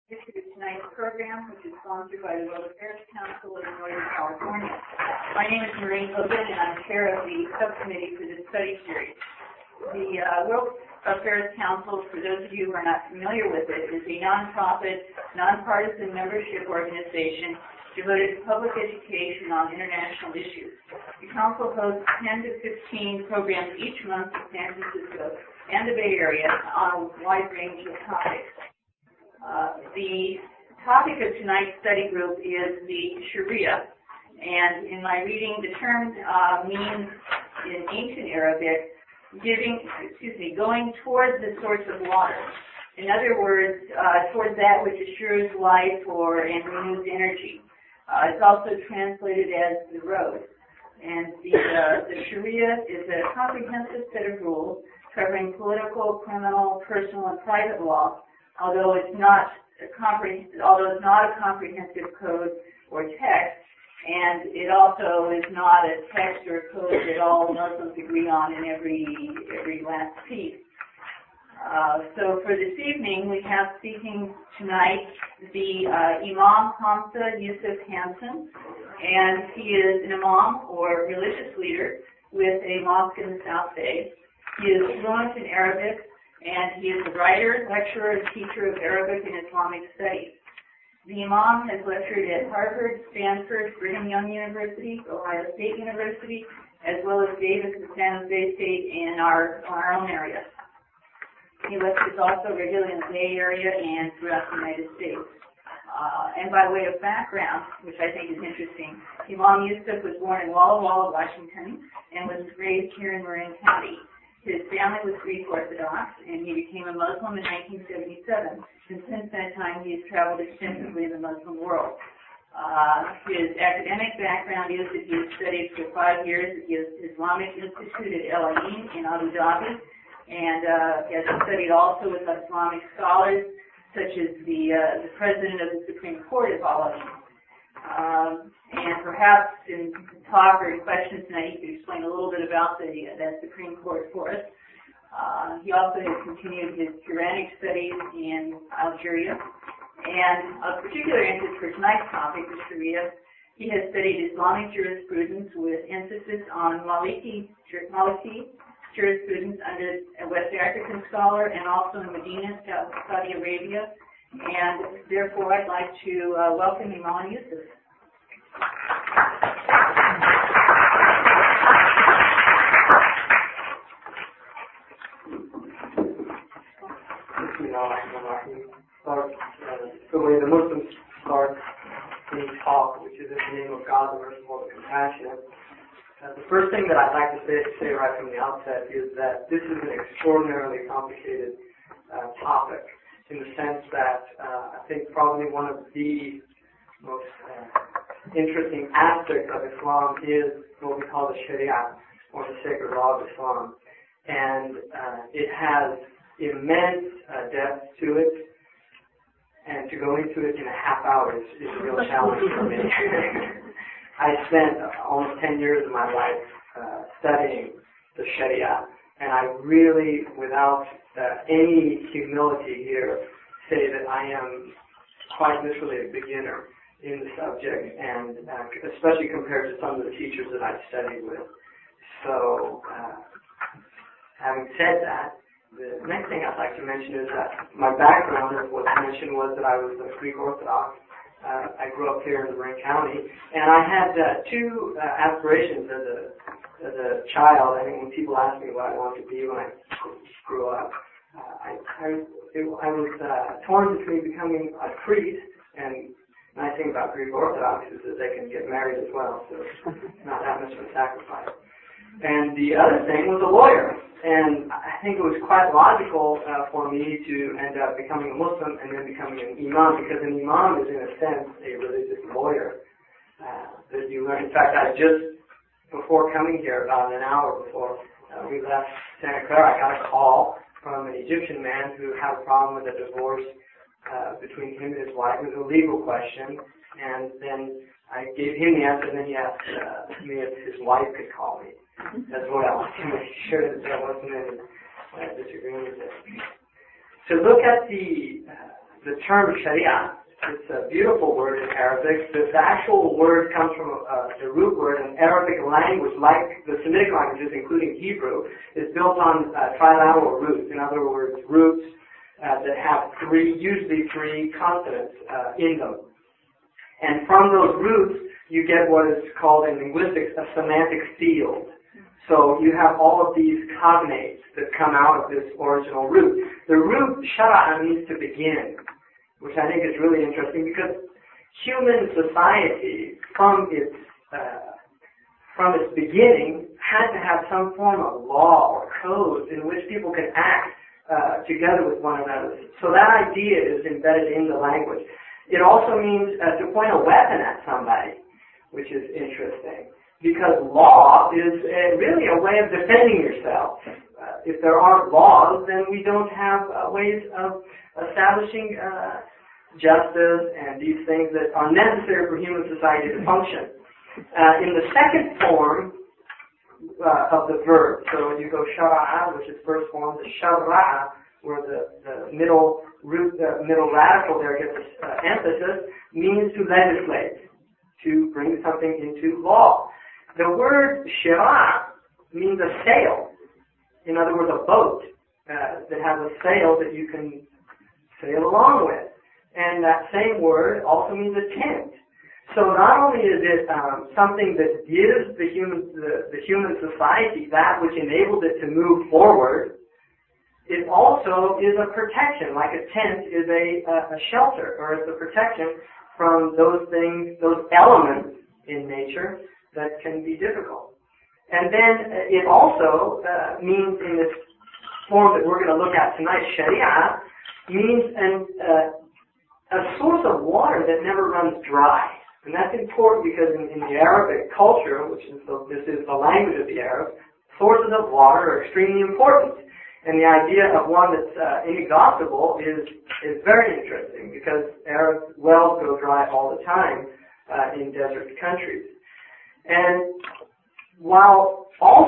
To tonight's program, which is sponsored by the World Affairs Council of Northern California. My name is Maureen Hogan, and I'm chair of the subcommittee for this study series. The World Affairs Council, for those of you who are not familiar with it, is a nonprofit, nonpartisan membership organization devoted to public education on international issues. The council hosts 10 to 15 programs each month in San Francisco and the Bay Area on a wide range of topics. The topic of tonight's study group is the Sharia, and in my reading, the term means in ancient Arabic, going towards the source of water. In other words, towards that which assures life and renews energy. It's also translated as the road. And the Sharia is a comprehensive set of rules covering political, criminal, personal, and private law, although it's not a comprehensive code or text, and it also is not a text or code that all Muslims agree on in every last piece. So for this evening, we have speaking tonight the Imam Hamza Yusuf Hanson, and he is an imam or religious leader with a mosque in the South Bay. He is fluent in Arabic, and he is a writer, lecturer, and teacher of Arabic and Islamic studies. The Imam has lectured at Harvard, Stanford, Brigham Young University, Ohio State University, as well as Davis and San Jose State in our own area. He lectures also regularly in the Bay Area and throughout the United States. And by way of background, which I think is interesting, Imam Yusuf was born in Walla Walla, Washington, and was raised here in Marin County. His family was Greek Orthodox, and he became a Muslim in 1977. And since that time, he has traveled extensively in the Muslim world. His academic background is that he has studied for 5 years at the Islamic Institute at El Ain in Abu Dhabi, and has studied also with Islamic scholars, such as the president of the Supreme Court of Al Ain. And perhaps in talk or in questions tonight, you could explain a little bit about that Supreme Court for us. He also has continued his Quranic studies in Algeria. And of particular interest for tonight's topic, the Sharia, he has studied Islamic jurisprudence with emphasis on Maliki jurisprudence under a West African scholar and also in Medina, Saudi Arabia. And therefore, I'd like to welcome Imam Yusuf. The way the Muslims start any talk, which is in the name of God, the merciful, the compassionate. The first thing that I'd like to say right from the outset is that this is an extraordinarily complicated topic, in the sense that I think probably one of the most interesting aspects of Islam is what we call the Sharia, or the sacred law of Islam. And it has immense depth to it, and to go into it in a half hour is a real challenge for me. I spent almost 10 years of my life studying the Sharia, and I really, without any humility here, say that I am quite literally a beginner in the subject, and especially compared to some of the teachers that I've studied with. So, having said that, the next thing I'd like to mention is that my background, as was mentioned, was that I was a Greek Orthodox. I grew up here in Marin County, and I had two aspirations as a child. I think when people ask me what I wanted to be when I grew up, I was torn between becoming a priest, and the nice thing about Greek Orthodox is that they can get married as well, so it's not that much of a sacrifice. And the other thing was a lawyer. And I think it was quite logical for me to end up becoming a Muslim and then becoming an imam, because an imam is, in a sense, a religious lawyer that you learn. In fact, I just, before coming here, about an hour before we left Santa Clara, I got a call from an Egyptian man who had a problem with a divorce between him and his wife. It was a legal question. And then I gave him the answer, and then he asked me if his wife could call me as well, to make sure that there wasn't any disagreement there. To look at the the term sharia. It's a beautiful word in Arabic. The actual word comes from the root word in Arabic language, like the Semitic languages, including Hebrew, is built on trilateral roots. In other words, roots that have usually three consonants in them. And from those roots, you get what is called in linguistics a semantic field. So you have all of these cognates that come out of this original root. The root shara'a means to begin, which I think is really interesting because human society, from its beginning, had to have some form of law or code in which people can act together with one another. So that idea is embedded in the language. It also means to point a weapon at somebody, which is interesting, because law is really a way of defending yourself. If there aren't laws, then we don't have ways of establishing justice and these things that are necessary for human society to function. In the second form of the verb, so you go shara'a, which is first form, the shara'a, where the middle root, middle radical there gets emphasis, means to legislate, to bring something into law. The word shira means a sail. In other words, a boat that has a sail that you can sail along with. And that same word also means a tent. So not only is it something that gives the human society that which enables it to move forward, it also is a protection, like a tent is a shelter, or it's a protection from those things, those elements in nature that can be difficult. And then it also means, in this form that we're going to look at tonight, sharia, means a source of water that never runs dry. And that's important because in the Arabic culture, this is the language of the Arabs, sources of water are extremely important. And the idea of one that's inexhaustible is very interesting because Arab wells go dry all the time in desert countries. And while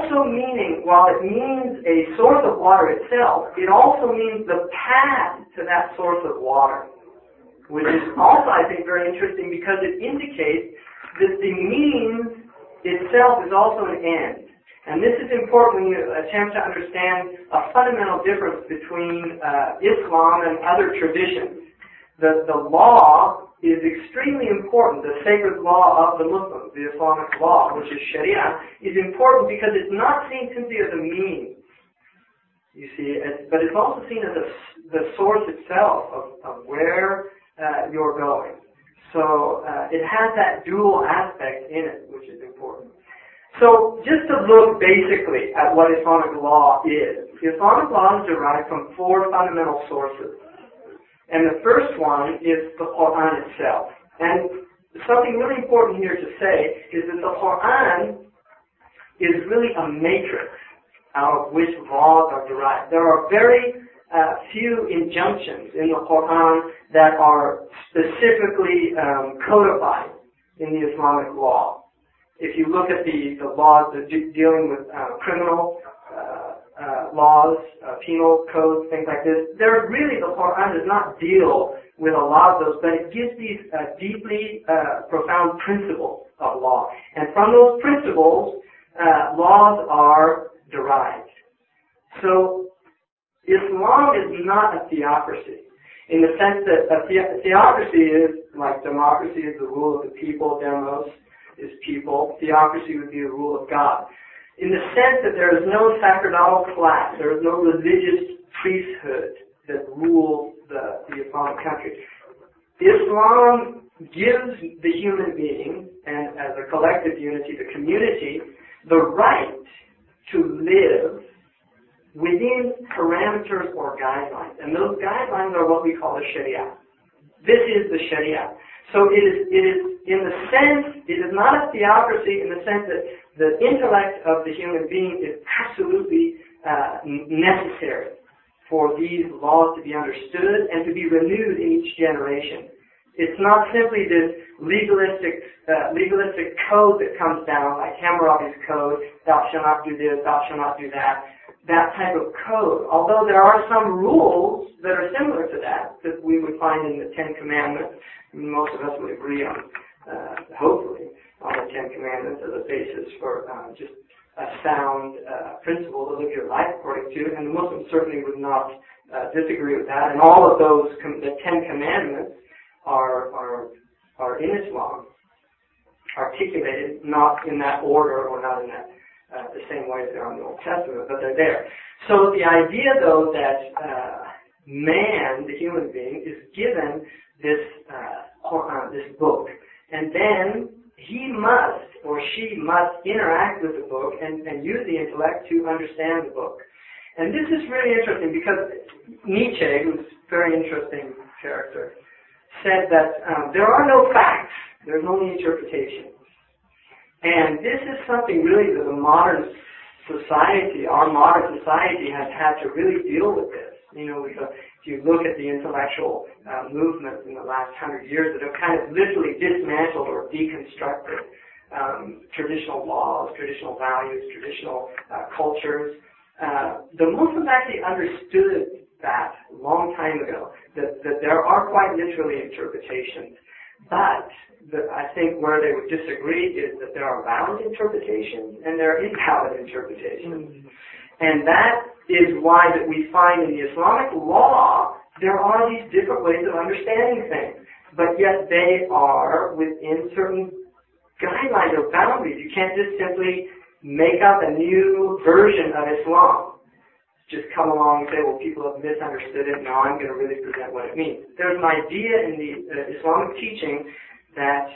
it means a source of water itself, it also means the path to that source of water, which is also, I think, very interesting because it indicates that the means itself is also an end. And this is important when you attempt to understand a fundamental difference between Islam and other traditions. The law is extremely important. The sacred law of the Muslims, the Islamic law, which is Sharia, is important because it's not seen simply as a means, you see, but it's also seen as the source itself of where you're going. So it has that dual aspect in it, which is important. So just to look basically at what Islamic law is. Islamic law is derived from four fundamental sources. And the first one is the Quran itself. And something really important here to say is that the Quran is really a matrix out of which laws are derived. There are very few injunctions in the Quran that are specifically codified in the Islamic law. If you look at the laws dealing with criminal laws, penal codes, things like this, the Quran does not deal with a lot of those, but it gives these deeply profound principles of law. And from those principles, laws are derived. So Islam is not a theocracy, in the sense that a theocracy is like democracy is the rule of the people, demos is people, theocracy would be the rule of God. In the sense that there is no sacerdotal class, there is no religious priesthood that rules the Islamic country. Islam gives the human being, and as a collective unity, the community, the right to live within parameters or guidelines. And those guidelines are what we call the Sharia. This is the Sharia. So it is in the sense, it is not a theocracy in the sense that the intellect of the human being is absolutely necessary for these laws to be understood and to be renewed in each generation. It's not simply this legalistic code that comes down, like Hammurabi's code, thou shalt not do this, thou shalt not do that. that type of code, although there are some rules that are similar to that we would find in the Ten Commandments. Most of us would agree on, hopefully, on the Ten Commandments as a basis for just a sound principle to live your life according to, and the Muslims certainly would not disagree with that. And all of those, the Ten Commandments are in Islam, articulated not in that order or not in that the same way as they are in the Old Testament, but they're there. So the idea, though, that man, the human being, is given this Quran, this book, and then he must or she must interact with the book and use the intellect to understand the book. And this is really interesting because Nietzsche, who's a very interesting character, said that there are no facts, there's only interpretations. And this is something really that the modern society, our modern society, has had to really deal with this. You know, if you look at the intellectual movements in the last 100 years that have kind of literally dismantled or deconstructed traditional laws, traditional values, traditional cultures, the Muslims actually understood that a long time ago, that there are quite literally interpretations. But I think where they would disagree is that there are valid interpretations and there are invalid interpretations. And that is why that we find in the Islamic law there are these different ways of understanding things. But yet they are within certain guidelines or boundaries. You can't just simply make up a new version of Islam. Just come along and say, well, people have misunderstood it, now I'm going to really present what it means. There's an idea in the Islamic teaching that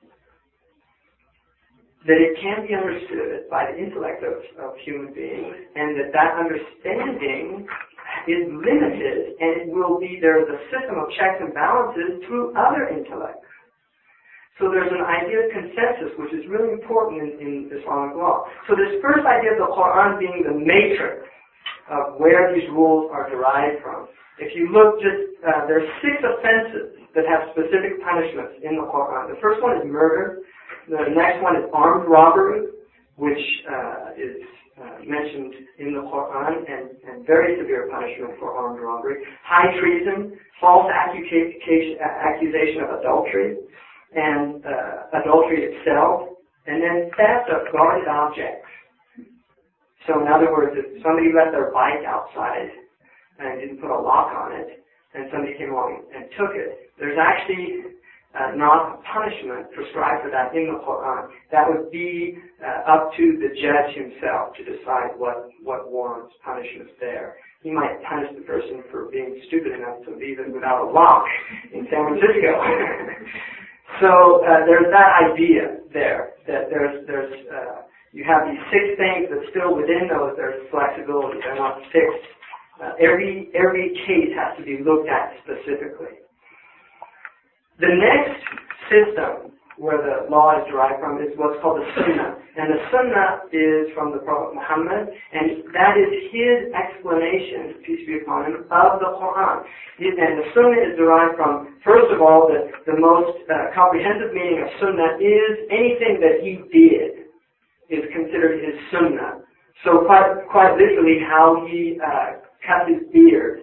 it can be understood by the intellect of human beings, and that understanding is limited, and there's a system of checks and balances through other intellects. So there's an idea of consensus, which is really important in Islamic law. So this first idea of the Quran being the matrix of where these rules are derived from. If you look there are 6 offenses that have specific punishments in the Quran. The first one is murder. The next one is armed robbery, which is mentioned in the Quran, and very severe punishment for armed robbery. High treason, false accusation of adultery, and adultery itself, and then theft of guarded objects. So in other words, if somebody left their bike outside and didn't put a lock on it, and somebody came along and took it, there's actually not a punishment prescribed for that in the Quran. That would be up to the judge himself to decide what warrants punishment there. He might punish the person for being stupid enough to leave it without a lock in San Francisco. So there's that idea there, that you have these 6 things, but still within those there's flexibility. They're not fixed. Every case has to be looked at specifically. The next system where the law is derived from is what's called the Sunnah. And the Sunnah is from the Prophet Muhammad, and that is his explanation, peace be upon him, of the Quran. And the Sunnah is derived from, first of all, the most comprehensive meaning of Sunnah is anything that he did is considered his Sunnah. So quite literally how he cut his beard,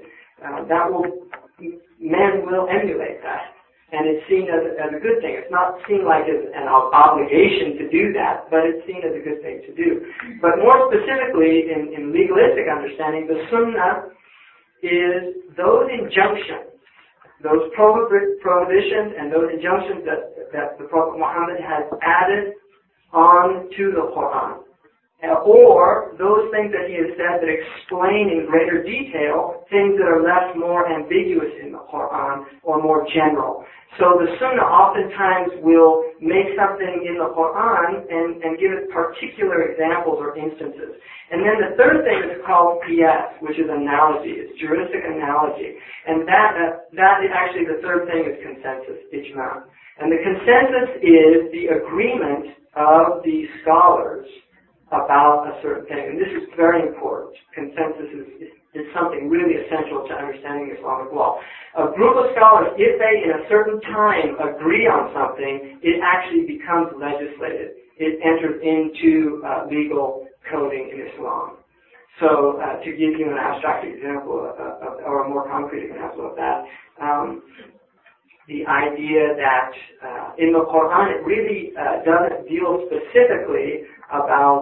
men will emulate that. And it's seen as a good thing. It's not seen like as an obligation to do that, but it's seen as a good thing to do. But more specifically, in legalistic understanding, the Sunnah is those injunctions, those prohibitions and those injunctions that the Prophet Muhammad has added on to the Quran. Or those things that he has said that explain in greater detail things that are left more ambiguous in the Quran or more general. So the Sunnah oftentimes will make something in the Quran and give it particular examples or instances. And then the third thing is called qiyas, which is analogy. It's juristic analogy. And that is actually the third thing is consensus, ijma. And the consensus is the agreement of the scholars about a certain thing. And this is very important. Consensus is something really essential to understanding Islamic law. A group of scholars, if they in a certain time agree on something, it actually becomes legislated. It enters into legal coding in Islam. So to give you an abstract example or a more concrete example of that, the idea that in the Quran it really doesn't deal specifically about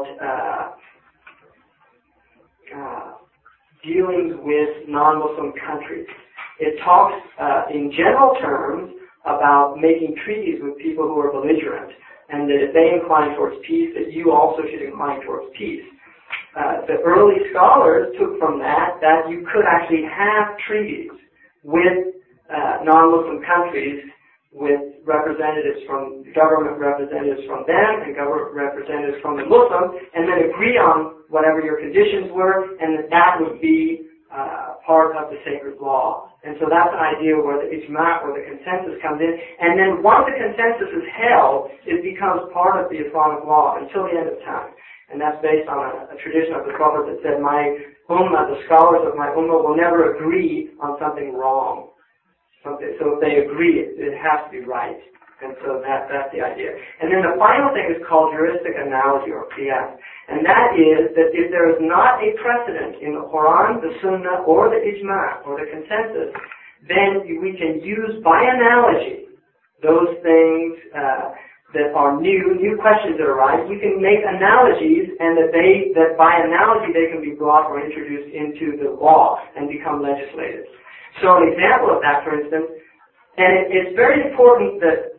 dealings with non-Muslim countries. It talks in general terms about making treaties with people who are belligerent, and that if they incline towards peace, that you also should incline towards peace. The early scholars took from that you could actually have treaties with non-Muslim countries with representatives from government representatives from them and government representatives from the Muslims, and then agree on whatever your conditions were, and that would be part of the sacred law. And so that's an idea where the ijma', where the consensus comes in, and then once the consensus is held, it becomes part of the Islamic law until the end of time. And that's based on a tradition of the Prophet that said, my ummah, the scholars of my ummah, will never agree on something wrong. So if they agree, it has to be right. And so that's the idea. And then the final thing is called heuristic analogy, or qiyas. And that is that if there is not a precedent in the Quran, the Sunnah, or the ijma', or the consensus, then we can use by analogy those things that are new questions that arise. We can make analogies, and that by analogy they can be brought or introduced into the law and become legislated. So an example of that, for instance, and it's very important that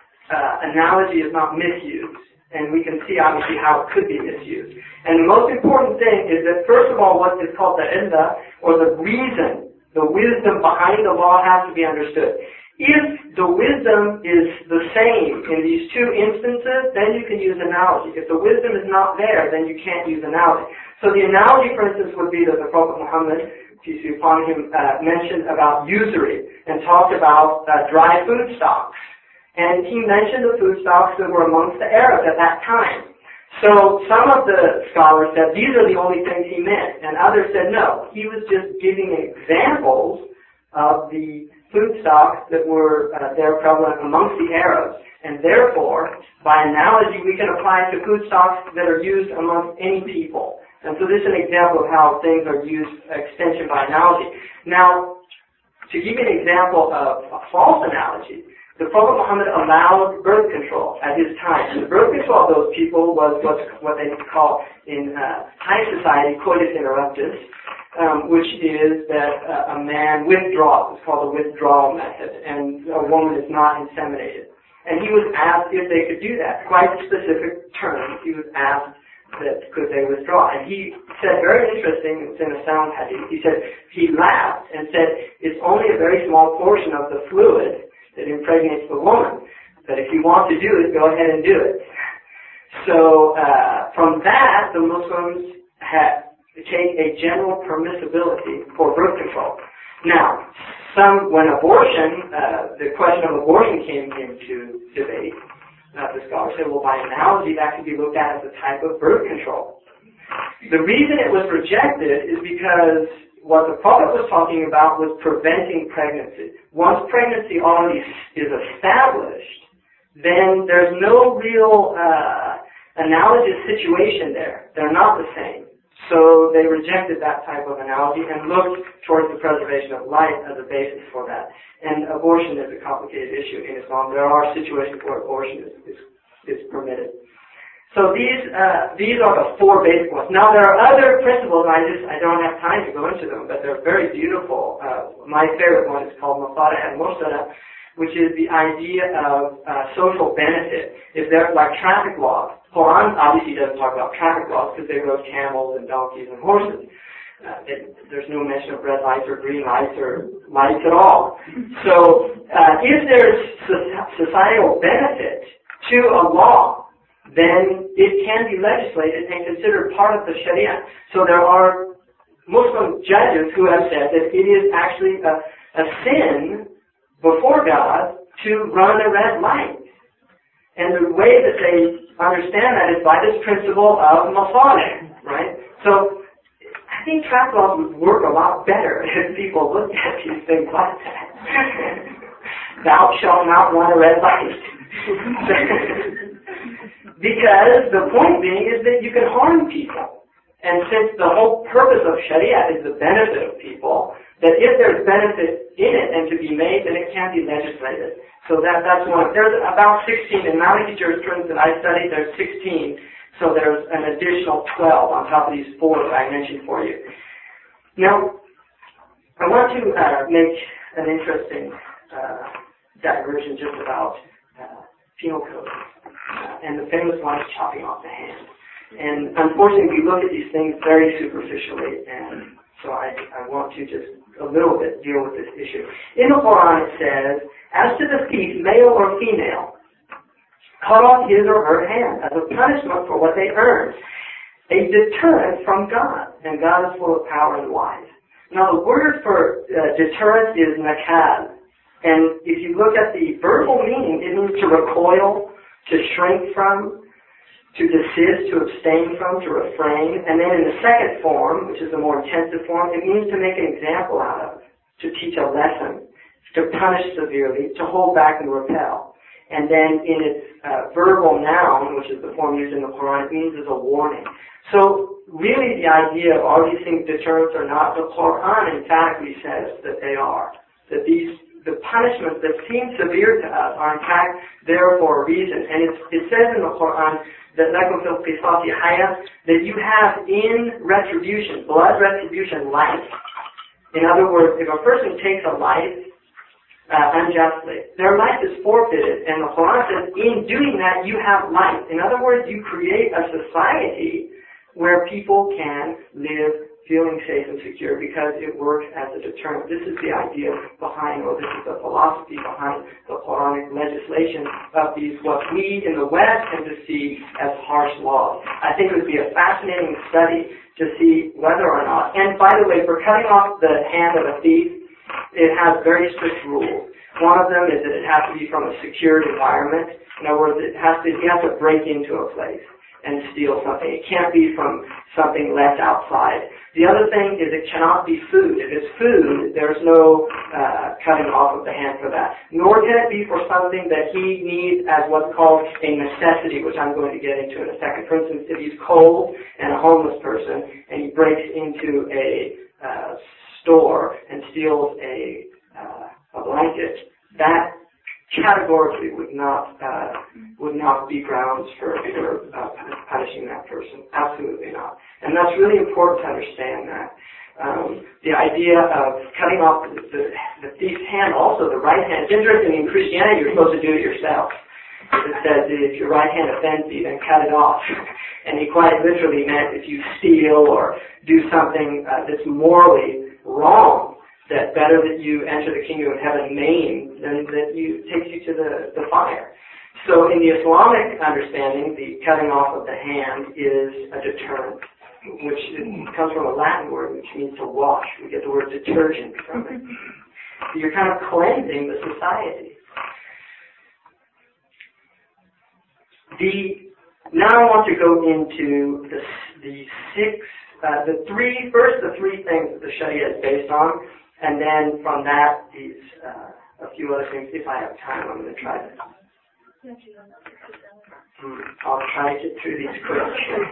analogy is not misused, and we can see obviously how it could be misused. And the most important thing is that first of all, what is called the illah, or the reason, the wisdom behind the law has to be understood. If the wisdom is the same in these two instances, then you can use analogy. If the wisdom is not there, then you can't use analogy. So the analogy, for instance, would be that the Prophet Muhammad, peace be upon him, mentioned about usury and talked about dry food stocks. And he mentioned the food stocks that were amongst the Arabs at that time. So some of the scholars said these are the only things he meant, and others said no. He was just giving examples of the food stocks that were there prevalent amongst the Arabs, and therefore, by analogy, we can apply it to food stocks that are used amongst any people. And so this is an example of how things are used, extension by analogy. Now, to give you an example of a false analogy, the Prophet Muhammad allowed birth control at his time. And the birth control of those people was what they call in high society coitus interruptus, which is that a man withdraws. It's called the withdrawal method, and a woman is not inseminated. And he was asked if they could do that. Quite specific terms. He was asked that could they withdraw. And he said, very interesting, it's in a sound hadith, he said, he laughed and said, it's only a very small portion of the fluid that impregnates the woman. But if you want to do it, go ahead and do it. So from that, the Muslims take a general permissibility for birth control. Now, when abortion, the question of abortion came into debate, the scholars said, well, by analogy, that could be looked at as a type of birth control. The reason it was rejected is because what the Prophet was talking about was preventing pregnancy. Once pregnancy already is established, then there's no real analogous situation there. They're not the same. So they rejected that type of analogy and looked towards the preservation of life as a basis for that. And abortion is a complicated issue in Islam. There are situations where abortion is permitted. So these are the four basic ones. Now there are other principles, I don't have time to go into them, but they're very beautiful. My favorite one is called Masalih al-Mursala, which is the idea of social benefit. If they're like traffic laws, Quran obviously doesn't talk about traffic laws because they rode camels and donkeys and horses. There's no mention of red lights or green lights or lights at all. So if there's societal benefit to a law, then it can be legislated and considered part of the Sharia. So there are Muslim judges who have said that it is actually a sin before God to run a red light. And the way that they understand that is by this principle of masalih, right? So I think traffic laws would work a lot better if people looked at these things like that. Thou shalt not run a red light. Because the point being is that you can harm people. And since the whole purpose of Sharia is the benefit of people, that if there's benefit in it and to be made, then it can be legislated. So that's one. There's about 16 in Maliki jurisprudence that I studied. There's 16, so there's an additional 12 on top of these 4 that I mentioned for you. Now, I want to make an interesting diversion just about penal code, and the famous one is chopping off the hand. And unfortunately, we look at these things very superficially, and so I want to just a little bit deal with this issue. In the Quran it says, as to the thief, male or female, cut off his or her hand as a punishment for what they earned, a deterrent from God, and God is full of power and wise. Now the word for deterrent is nakal, and if you look at the verbal meaning, it means to recoil, to shrink from, to desist, to abstain from, to refrain. And then in the second form, which is the more intensive form, it means to make an example out of, to teach a lesson, to punish severely, to hold back and repel. And then in its verbal noun, which is the form used in the Quran, it means as a warning. So really the idea of all these things deterrents or not, the Quran emphatically says that they are. That the punishments that seem severe to us are in fact there for a reason. And it says in the Quran that that you have in retribution, blood retribution, life. In other words, if a person takes a life unjustly, their life is forfeited, and the Quran says in doing that you have life. In other words, you create a society where people can live feeling safe and secure because it works as a deterrent. This is the idea behind, or this is the philosophy behind the Quranic legislation of these, what we in the West tend to see as harsh laws. I think it would be a fascinating study to see whether or not, and by the way, for cutting off the hand of a thief, it has very strict rules. One of them is that it has to be from a secured environment. In other words, he has to break into a place and steal something. It can't be from something left outside. The other thing is it cannot be food. If it's food, there's no cutting off of the hand for that. Nor can it be for something that he needs as what's called a necessity, which I'm going to get into in a second. For instance, if he's cold and a homeless person and he breaks into a store and steals a blanket, that categorically would not be grounds for punishing that person. Absolutely not. And that's really important to understand that. The idea of cutting off the thief's hand, also the right hand. It's interesting, in Christianity you're supposed to do it yourself. It says that if your right hand offends you, then cut it off. And he quite literally meant if you steal or do something that's morally wrong, that better that you enter the kingdom of heaven maimed than that takes you to the fire. So in the Islamic understanding, the cutting off of the hand is a deterrent, which comes from a Latin word which means to wash. We get the word detergent from it. So you're kind of cleansing the society. Now I want to go into the three things that the Sharia is based on. And then from that, a few other things. If I have time, I'm going to try this. I'll try to get through these quick.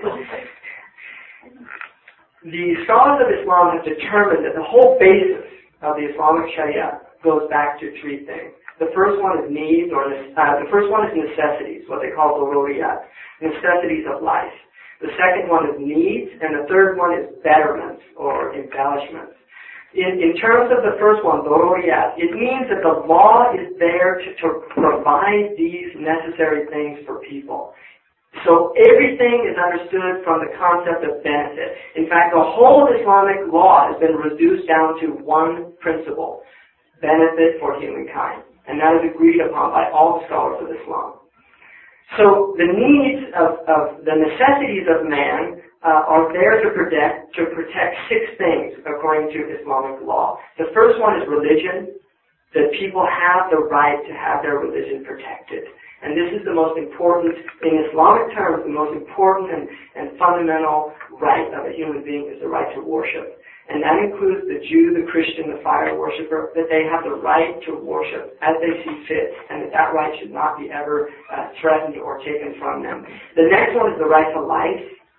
The scholars of Islam have determined that the whole basis of the Islamic Sharia goes back to three things. The first one is needs, the first one is necessities, what they call daruriyat, necessities of life. The second one is needs, and the third one is betterments or embellishments. In terms of the first one, daruriyat, it means that the law is there to provide these necessary things for people. So everything is understood from the concept of benefit. In fact, the whole Islamic law has been reduced down to one principle: benefit for humankind. And that is agreed upon by all the scholars of Islam. So the needs of the necessities of man are there to protect six things according to Islamic law. The first one is religion, that people have the right to have their religion protected. And this is the most important, in Islamic terms, the most important and fundamental right of a human being is the right to worship. And that includes the Jew, the Christian, the fire worshiper, that they have the right to worship as they see fit, and that right should not be ever threatened or taken from them. The next one is the right to life.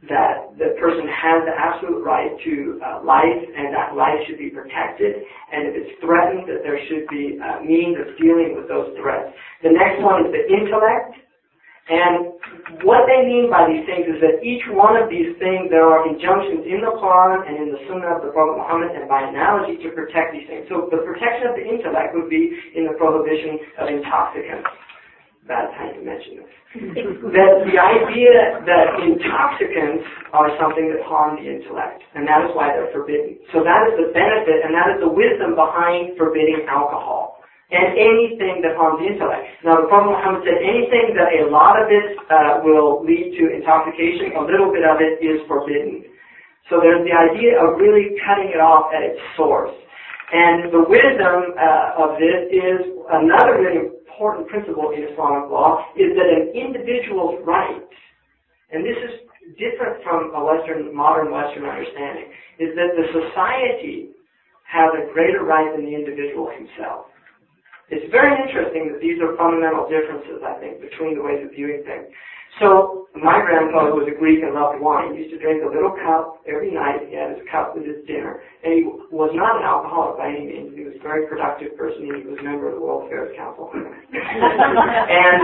that the person has the absolute right to life, and that life should be protected, and if it's threatened, that there should be means of dealing with those threats. The next one is the intellect, and what they mean by these things is that each one of these things, there are injunctions in the Quran and in the Sunnah of the Prophet Muhammad, and by analogy, to protect these things. So the protection of the intellect would be in the prohibition of intoxicants. Bad time to mention this. That the idea that intoxicants are something that harm the intellect, and that is why they're forbidden. So that is the benefit, and that is the wisdom behind forbidding alcohol and anything that harms the intellect. Now, the Prophet Muhammad said anything that a lot of it will lead to intoxication, a little bit of it is forbidden. So there's the idea of really cutting it off at its source. And the wisdom of this is another really important principle in Islamic law, is that an individual's right, and this is different from a modern Western understanding, is that the society has a greater right than the individual himself. It's very interesting that these are fundamental differences, I think, between the ways of viewing things. So, my grandfather was a Greek and loved wine. He used to drink a little cup every night. He had his cup with his dinner. And he was not an alcoholic by any means. He was a very productive person. He was a member of the World Affairs Council. And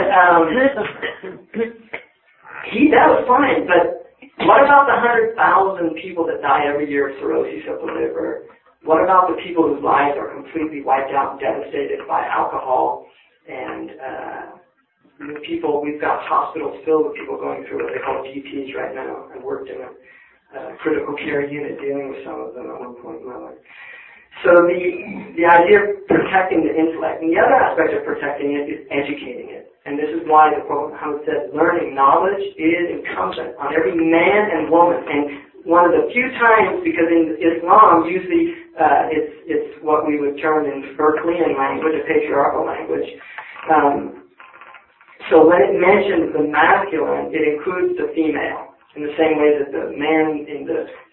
that was fine. But what about the 100,000 people that die every year of cirrhosis of the liver? What about the people whose lives are completely wiped out and devastated by alcohol? And we've got hospitals filled with people going through what they call GPs right now. I worked in a critical care unit dealing with some of them at one point in my life. So the idea of protecting the intellect, and the other aspect of protecting it is educating it. And this is why the Prophet Muhammad said, learning knowledge is incumbent on every man and woman. And one of the few times, because in Islam, usually it's what we would term in Berkeleyan language, a patriarchal language. So when it mentions the masculine, it includes the female, in the same way that the man in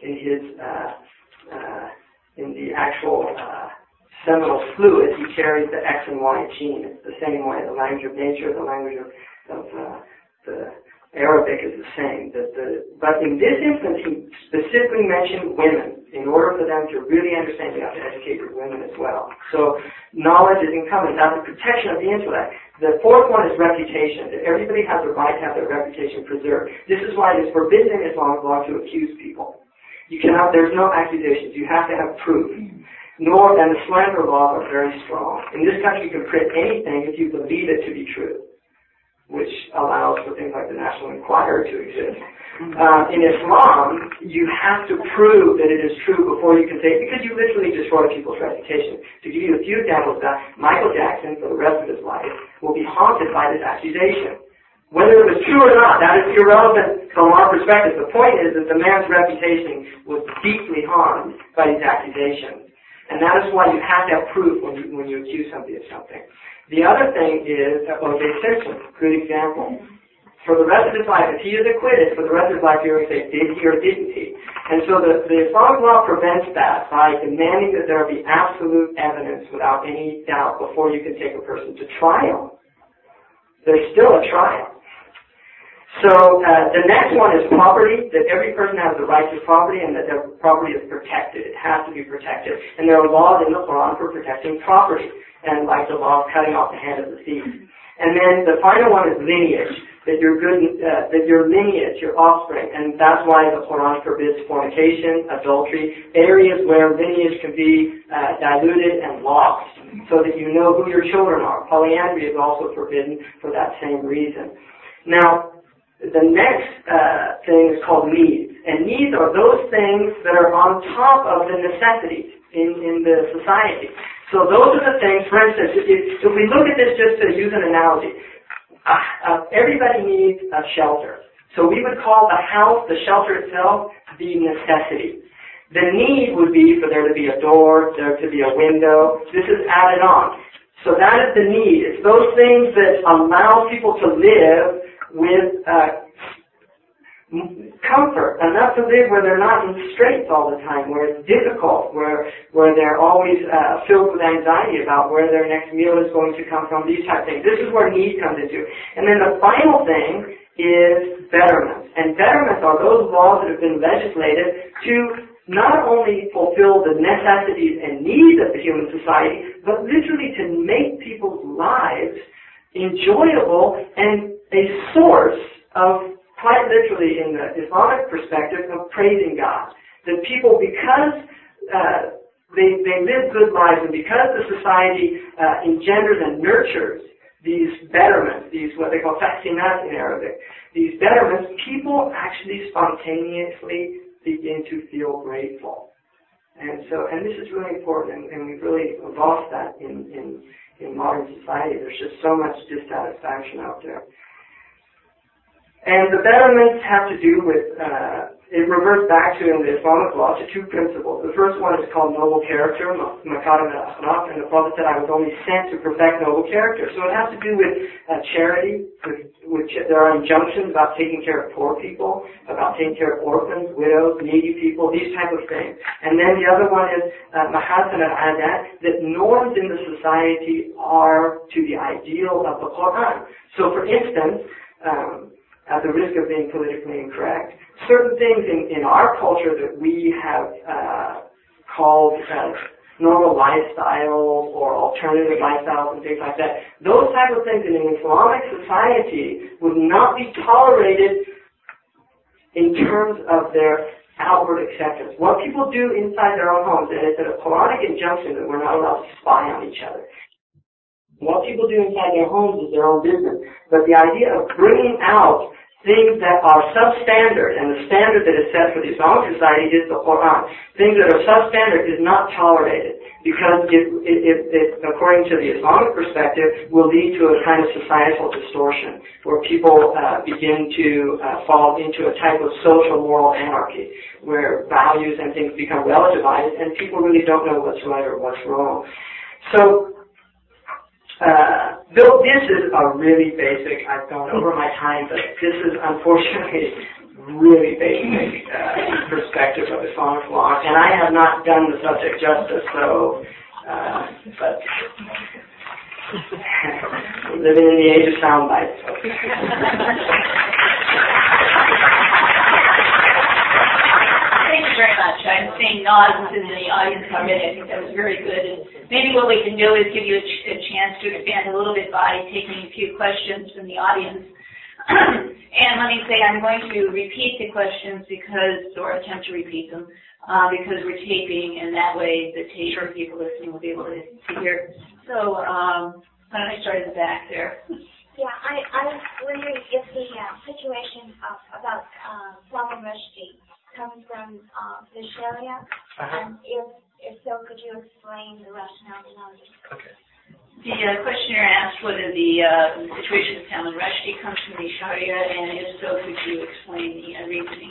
the actual seminal fluid, he carries the X and Y gene. It's the same way. The language of nature, the language of the Arabic is the same. But in this instance, he specifically mentioned women. In order for them to really understand, you have to educate your women as well. So knowledge is incumbent. Now, the protection of the intellect. The fourth one is reputation. That everybody has a right to have their reputation preserved. This is why it is forbidden in Islamic law to accuse people. There's no accusations. You have to have proof. And the slander laws are very strong. In this country, you can print anything if you believe it to be true, which allows for things like the National Enquirer to exist. In Islam, you have to prove that it is true before you can say it, because you literally destroy people's reputation. To give you a few examples of that, Michael Jackson, for the rest of his life, will be haunted by this accusation. Whether it was true or not, that is irrelevant from our perspective. The point is that the man's reputation was deeply harmed by these accusations. And that is why you have to have proof when you accuse somebody of something. The other thing is O.J. Simpson, good example. For the rest of his life, if he is acquitted, for the rest of his life, you're going to say, did he or didn't he? And so the Islamic law prevents that by demanding that there be absolute evidence without any doubt before you can take a person to trial. There's still a trial. So the next one is property, that every person has the right to property and that their property is protected. It has to be protected. And there are laws in the Quran for protecting property, and like the law of cutting off the hand of the thief. And then the final one is lineage, that your lineage, your offspring, and that's why the Quran forbids fornication, adultery, areas where lineage can be diluted and lost, so that you know who your children are. Polyandry is also forbidden for that same reason. Now, the next thing is called needs. And needs are those things that are on top of the necessities in the society. So those are the things, for instance, if we look at this just to use an analogy, everybody needs a shelter. So we would call the house, the shelter itself, the necessity. The need would be for there to be a door, there to be a window. This is added on. So that is the need. It's those things that allow people to live with comfort, enough to live where they're not in straits all the time, where it's difficult, where they're always filled with anxiety about where their next meal is going to come from, these type of things. This is where need comes into. And then the final thing is betterment. And And betterments are those laws that have been legislated to not only fulfill the necessities and needs of the human society, but literally to make people's lives enjoyable and a source of, quite literally in the Islamic perspective, of praising God. That people, because they live good lives, and because the society engenders and nurtures these betterments, these what they call tahsinat in Arabic, these betterments, people actually spontaneously begin to feel grateful. And this is really important, and we've really lost that in modern society. There's just so much dissatisfaction out there. And the betterments have to do with, it reverts back to, in the Islamic law, to two principles. The first one is called noble character, makarim al-akhlaq, and the Prophet said, I was only sent to perfect noble character. So it has to do with charity, which there are injunctions about taking care of poor people, about taking care of orphans, widows, needy people, these type of things. And then the other one is mahasan al-adat, that norms in the society are to the ideal of the Quran. So for instance, at the risk of being politically incorrect, certain things in our culture that we have called normal lifestyles or alternative lifestyles and things like that, those type of things in an Islamic society would not be tolerated in terms of their outward acceptance. What people do inside their own homes, and it's a Quranic injunction that we're not allowed to spy on each other. What people do inside their homes is their own business. But the idea of bringing out things that are substandard, and the standard that is set for the Islamic society is the Quran. Things that are substandard is not tolerated because it, according to the Islamic perspective, will lead to a kind of societal distortion where people begin to fall into a type of social moral anarchy where values and things become relativised and people really don't know what's right or what's wrong. So, though this is a really basic, I've gone over my time, but this is unfortunately really basic perspective of Islamic law, and I have not done the subject justice, so, but living in the age of sound bites. Thank you very much. I'm seeing nods in the audience already. I think that was very good. And maybe what we can do is give you a chance to expand a little bit by taking a few questions from the audience. And let me say I'm going to repeat the questions or attempt to repeat them, because we're taping, and that way the taper people listening will be able to hear. So why don't I start at the back there? Yeah, I was wondering if the situation about Salman Rushdie comes from the Sharia, and if so, could you explain the rationale behind it? Okay. The questioner asked whether the situation of Salman Rushdie comes from the Sharia, and if so, could you explain the reasoning?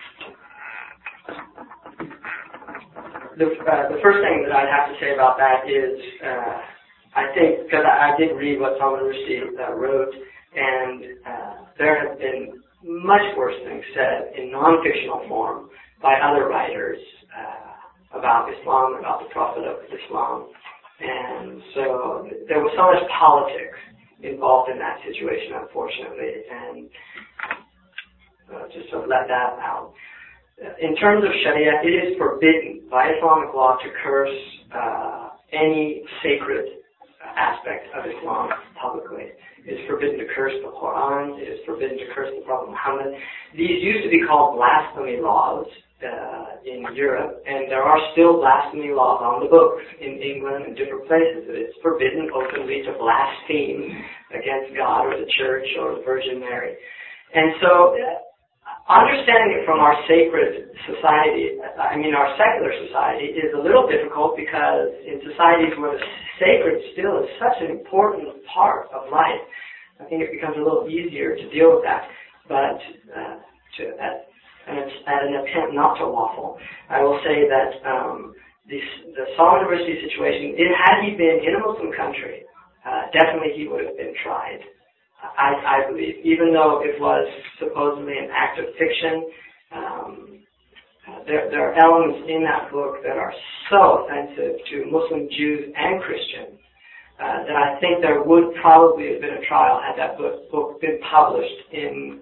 The first thing that I'd have to say about that is, I think, because I did read what Salman Rushdie wrote, and there have been much worse things said in non-fictional form by other writers about Islam, about the Prophet of Islam. And so there was so much politics involved in that situation, unfortunately, and just to let that out. In terms of Sharia, it is forbidden by Islamic law to curse any sacred aspect of Islam publicly. It is forbidden to curse the Quran. It is forbidden to curse the Prophet Muhammad. These used to be called blasphemy laws in Europe, and there are still blasphemy laws on the books in England and different places. It's forbidden openly to blaspheme against God or the Church or the Virgin Mary. And so, understanding it from our sacred society, our secular society, is a little difficult because in societies where the sacred still is such an important part of life, I think it becomes a little easier to deal with that. But as an attempt not to waffle, I will say that the Salman Rushdie situation, had he been in a Muslim country, definitely he would have been tried. I believe, even though it was supposedly an act of fiction, there are elements in that book that are so offensive to Muslim Jews and Christians that I think there would probably have been a trial had that book been published in a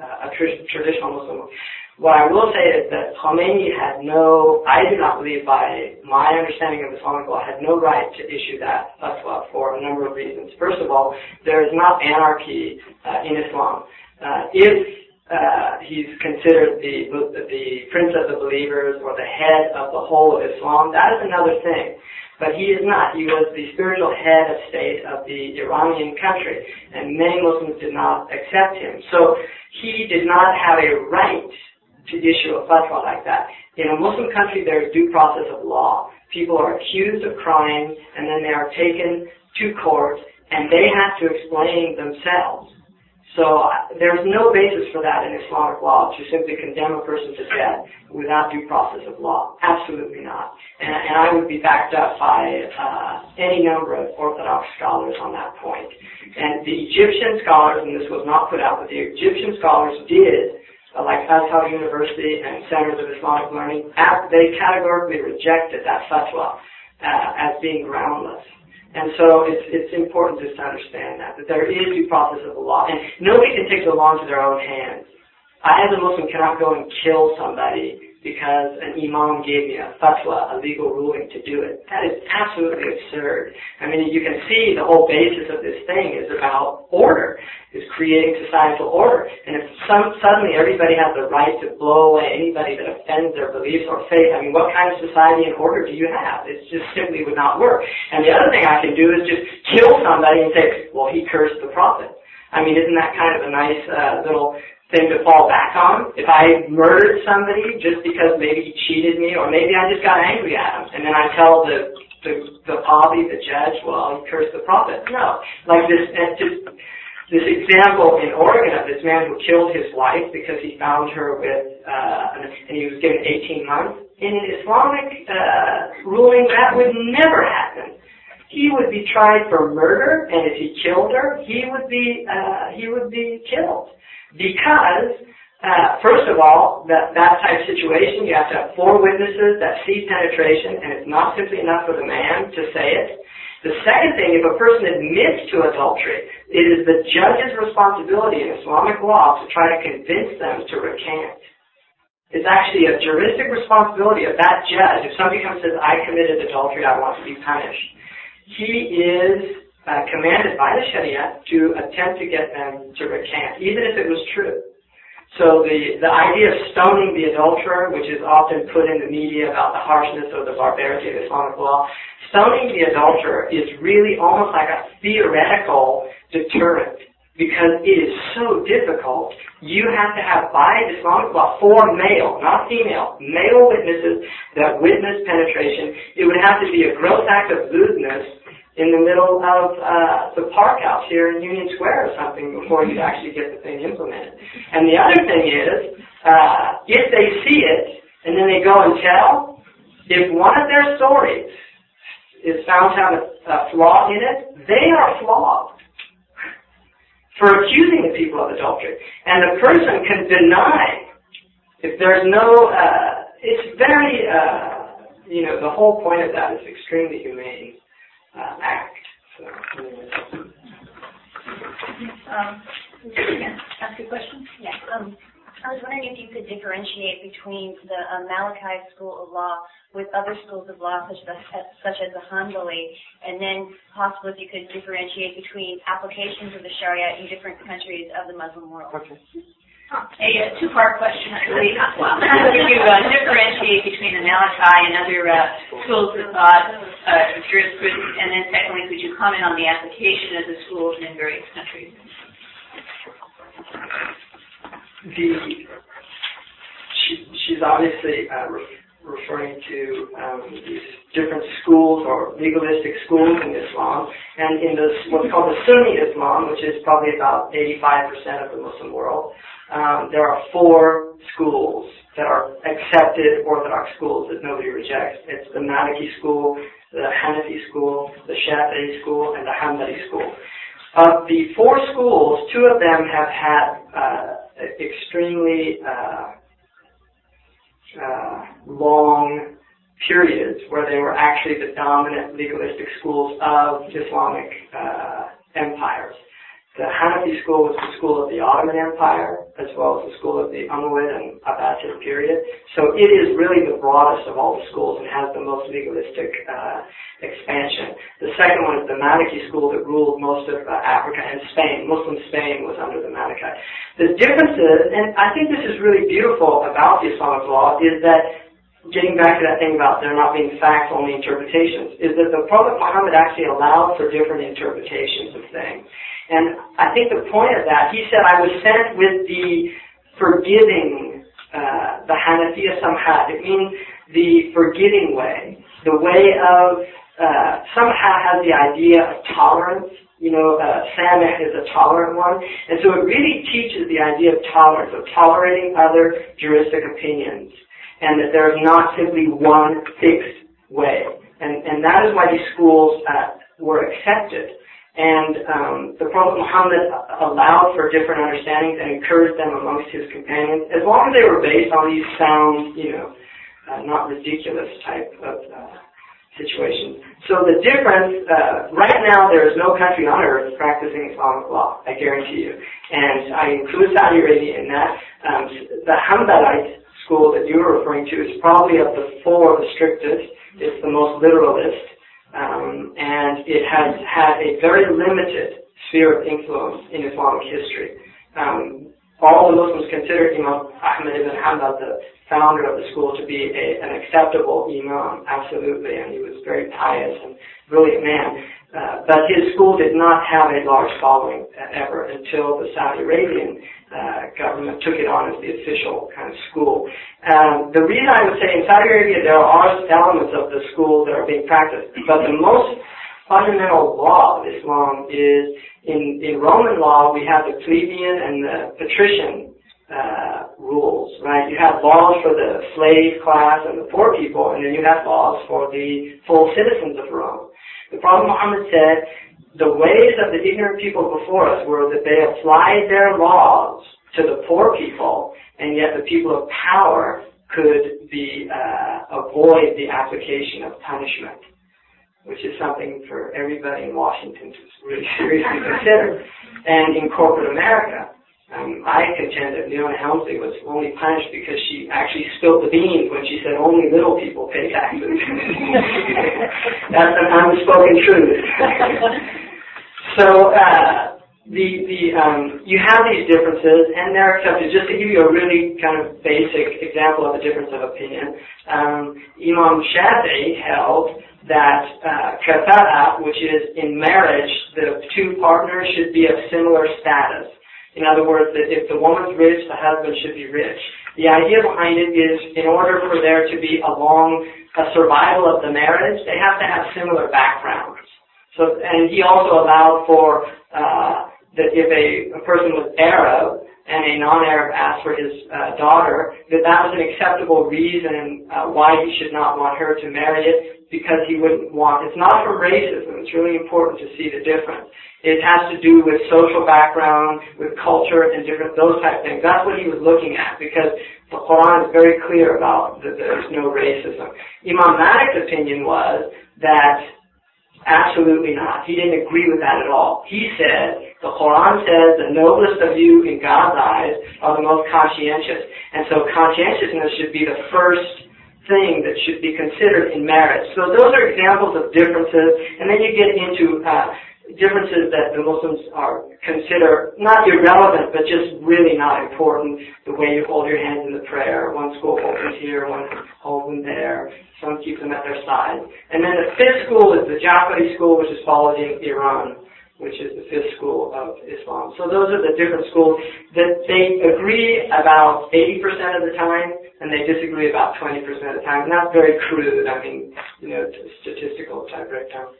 traditional Muslim. What I will say is that Khomeini I do not believe by my understanding of Islamic law, had no right to issue that fatwa for a number of reasons. First of all, there is not anarchy in Islam. If he's considered the prince of the believers or the head of the whole of Islam, that is another thing. But he is not. He was the spiritual head of state of the Iranian country, and many Muslims did not accept him. So he did not have a right to issue a fatwa like that. In a Muslim country, there is due process of law. People are accused of crime, and then they are taken to court, and they have to explain themselves. So there's no basis for that in Islamic law to simply condemn a person to death without due process of law. Absolutely not. And I would be backed up by any number of Orthodox scholars on that point. And the Egyptian scholars, and this was not put out, but the Egyptian scholars did, like Azhar University and Centers of Islamic Learning, they categorically rejected that fatwa as being groundless. And so it's important just to understand that there is due process of the law. And nobody can take the law into their own hands. I, as a Muslim, cannot go and kill somebody because an imam gave me a fatwa, a legal ruling to do it. That is absolutely absurd. I mean, you can see the whole basis of this thing is about order, is creating societal order. And if suddenly everybody has the right to blow away anybody that offends their beliefs or faith, I mean, what kind of society and order do you have? It just simply would not work. And the other thing I can do is just kill somebody and say, well, he cursed the prophet. I mean, isn't that kind of a nice little thing to fall back on? If I murdered somebody just because maybe he cheated me, or maybe I just got angry at him, and then I tell the qadi, the judge, well, he cursed the prophet. No. Like this example in Oregon of this man who killed his wife because he found her with, and he was given 18 months. In an Islamic ruling, that would never happen. He would be tried for murder, and if he killed her, he would be killed. Because, first of all, that type of situation, you have to have 4 witnesses that see penetration, and it's not simply enough for the man to say it. The second thing, if a person admits to adultery, it is the judge's responsibility in Islamic law to try to convince them to recant. It's actually a juristic responsibility of that judge. If somebody comes and says, I committed adultery, I want to be punished, he is commanded by the Sharia to attempt to get them to recant, even if it was true. So the idea of stoning the adulterer, which is often put in the media about the harshness or the barbarity of Islamic law, stoning the adulterer is really almost like a theoretical deterrent, because it is so difficult. You have to have, by Islamic law, 4 male, not female, male witnesses that witness penetration. It would have to be a gross act of lewdness in the middle of the park house here in Union Square or something before you'd actually get the thing implemented. And the other thing is, if they see it and then they go and tell, if one of their stories is found to have a flaw in it, they are flawed for accusing the people of adultery. And the person can deny if there's no, it's very, the whole point of that is extremely humane. Act. So, ask a question? Yes. I was wondering if you could differentiate between the Maliki school of law with other schools of law, such as the Hanbali, and then possibly if you could differentiate between applications of the Sharia in different countries of the Muslim world. okay. A 2-part question, I believe. Could you differentiate between the Maliki and other schools of thought, jurisprudence, and then secondly, could you comment on the application of the schools in various countries? She's obviously referring to these different schools or legalistic schools in Islam, and in what's called the Sunni Islam, which is probably about 85% of the Muslim world. There are 4 schools that are accepted Orthodox schools that nobody rejects. It's the Maliki school, the Hanafi school, the Shafi'i school, and the Hanbali school. Of the 4 schools, 2 of them have had extremely long periods where they were actually the dominant legalistic schools of Islamic empires. The Hanafi school was the school of the Ottoman Empire, as well as the school of the Umayyad and Abbasid period. So it is really the broadest of all the schools and has the most legalistic expansion. The second one is the Maliki school that ruled most of Africa and Spain. Muslim Spain was under the Malikite. The difference is, and I think this is really beautiful about the Islamic law, is that getting back to that thing about there not being facts-only interpretations, is that the Prophet Muhammad actually allowed for different interpretations of things. And I think the point of that, he said, I was sent with the forgiving, the Hanafiya Samhat. It means the forgiving way. The way of, Samhat has the idea of tolerance. Sameh is a tolerant one. And so it really teaches the idea of tolerance, of tolerating other juristic opinions. And that there is not simply one fixed way. And that is why these schools were accepted. And the Prophet Muhammad allowed for different understandings and encouraged them amongst his companions, as long as they were based on these sound, not ridiculous type of situations. So the difference, right now there is no country on earth practicing Islamic law, I guarantee you. And I include Saudi Arabia in that. The Hanbalite school that you were referring to is probably of the four the strictest. It's the most literalist. And it has had a very limited sphere of influence in Islamic history. All the Muslims consider Imam Ahmad ibn Hanbal, the founder of the school, to be an acceptable imam, absolutely, and he was very pious and brilliant man. But his school did not have a large following ever until the Saudi Arabian government took it on as the official kind of school. The reason I would say in Saudi Arabia there are elements of the school that are being practiced, but the most fundamental law of Islam is in Roman law we have the plebeian and the patrician rules, right? You have laws for the slave class and the poor people, and then you have laws for the full citizens of Rome. The Prophet Muhammad said, the ways of the ignorant people before us were that they applied their laws to the poor people, and yet the people of power could avoid the application of punishment, which is something for everybody in Washington to really seriously consider. And in corporate America, I contend that Leona Helmsley was only punished because she actually spilled the beans when she said only little people pay taxes. That's an unspoken truth. So you have these differences, and they're accepted. Just to give you a really kind of basic example of a difference of opinion, Imam Shafi'i held that kafa'a, which is in marriage, the two partners should be of similar status. In other words, that if the woman's rich, the husband should be rich. The idea behind it is, in order for there to be a survival of the marriage, they have to have similar backgrounds. So, and he also allowed for that if a person was Arab and a non-Arab asked for his daughter, that was an acceptable reason why he should not want her to marry it, because he wouldn't want. It's not from racism. It's really important to see the difference. It has to do with social background, with culture, and those type of things. That's what he was looking at, because the Quran is very clear about that there's no racism. Imam Malik's opinion was that absolutely not. He didn't agree with that at all. He said, the Quran says the noblest of you in God's eyes are the most conscientious. And so conscientiousness should be the first thing that should be considered in marriage. So those are examples of differences, and then you get into differences that the Muslims consider not irrelevant, but just really not important. The way you hold your hands in the prayer. One school holds them here, one holds them there. Some keep them at their side. And then the fifth school is the Jafari school, which is followed in Iran, which is the fifth school of Islam. So those are the different schools that they agree about 80% of the time, and they disagree about 20% of the time. And that's very crude. I mean, statistical type breakdown.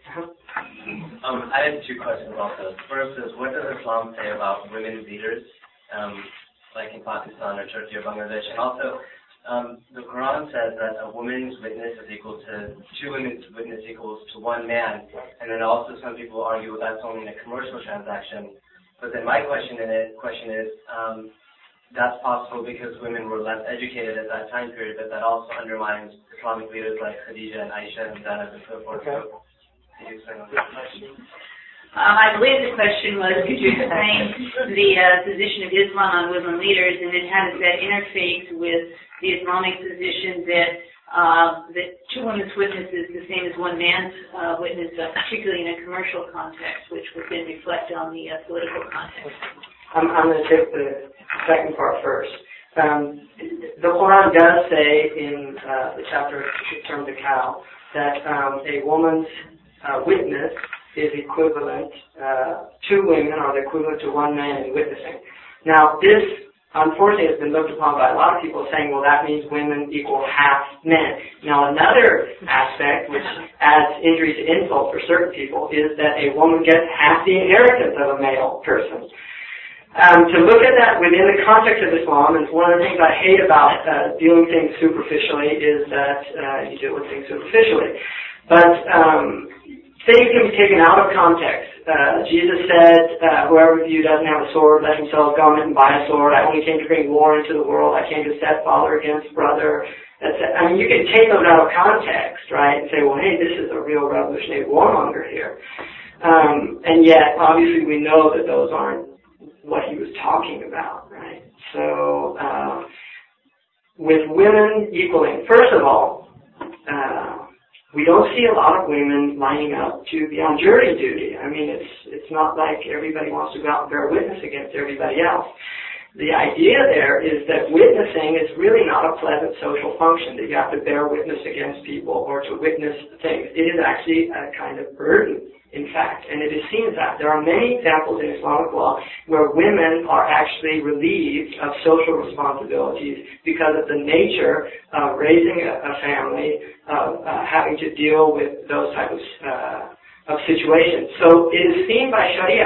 I have two questions also. First is, what does Islam say about women leaders, like in Pakistan or Turkey or Bangladesh? And also, the Quran says that a woman's witness is equal to 2 women's witness equals to 1 man. And then also some people argue that's only in a commercial transaction. But then my question is, that's possible because women were less educated at that time period, but that also undermines Islamic leaders like Khadija and Aisha and Zainab and so forth. Okay. So, can you explain on that? I believe the question was, could you explain the position of Islam on women leaders, and then how does that interface with the Islamic position that two women's witness is the same as one man's witness, particularly in a commercial context, which would then reflect on the political context? I'm going to take the second part first. The Quran does say in the chapter termed the cow that a woman's witness is equivalent, two women are the equivalent to one man in witnessing. Now, this unfortunately has been looked upon by a lot of people saying, well, that means women equal half men. Now, another aspect which adds injury to insult for certain people is that a woman gets half the inheritance of a male person. To look at that within the context of Islam, and one of the things I hate about dealing things superficially is that you deal with things superficially. But things can be taken out of context. Jesus said, whoever of you doesn't have a sword, let him sell his garment and buy a sword. I only came to bring war into the world. I came to set father against brother. I mean, you can take those out of context, right, and say, well, hey, this is a real revolutionary warmonger here. And yet, obviously, we know that those aren't what he was talking about, right? So, with women equaling, first of all, we don't see a lot of women lining up to be on jury duty. I mean, it's not like everybody wants to go out and bear witness against everybody else. The idea there is that witnessing is really not a pleasant social function, that you have to bear witness against people or to witness things. It is actually a kind of burden, in fact, and it is seen as that. There are many examples in Islamic law where women are actually relieved of social responsibilities because of the nature of raising a family, of having to deal with those types of situations. So it is seen by Sharia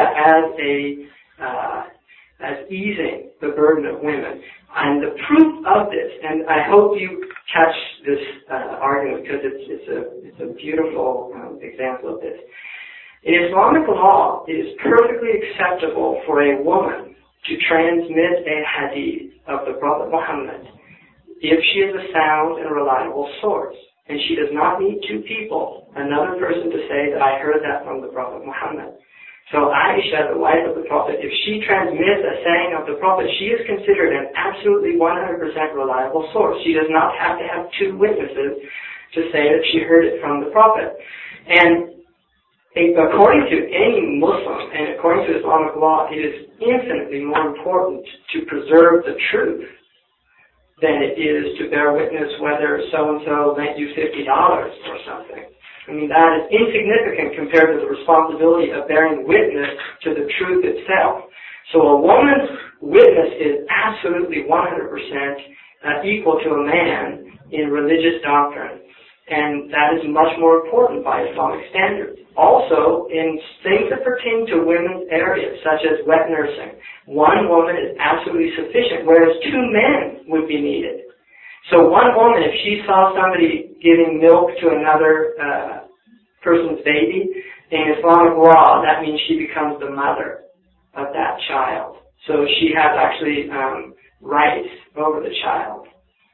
as easing the burden of women. And the proof of this, and I hope you catch this argument because it's a beautiful example of this. In Islamic law, it is perfectly acceptable for a woman to transmit a hadith of the Prophet Muhammad if she is a sound and reliable source. And she does not need two people, another person to say that I heard that from the Prophet Muhammad. So Aisha, the wife of the Prophet, if she transmits a saying of the Prophet, she is considered an absolutely 100% reliable source. She does not have to have two witnesses to say that she heard it from the Prophet. And according to any Muslim, and according to Islamic law, it is infinitely more important to preserve the truth than it is to bear witness whether so-and-so lent you $50 or something. I mean, that is insignificant compared to the responsibility of bearing witness to the truth itself. So a woman's witness is absolutely 100% equal to a man in religious doctrine. And that is much more important by Islamic standards. Also, in things that pertain to women's areas, such as wet nursing, one woman is absolutely sufficient, whereas two men would be needed. So one woman, if she saw somebody giving milk to another person's baby, in Islamic law, that means she becomes the mother of that child. So she has actually rights over the child.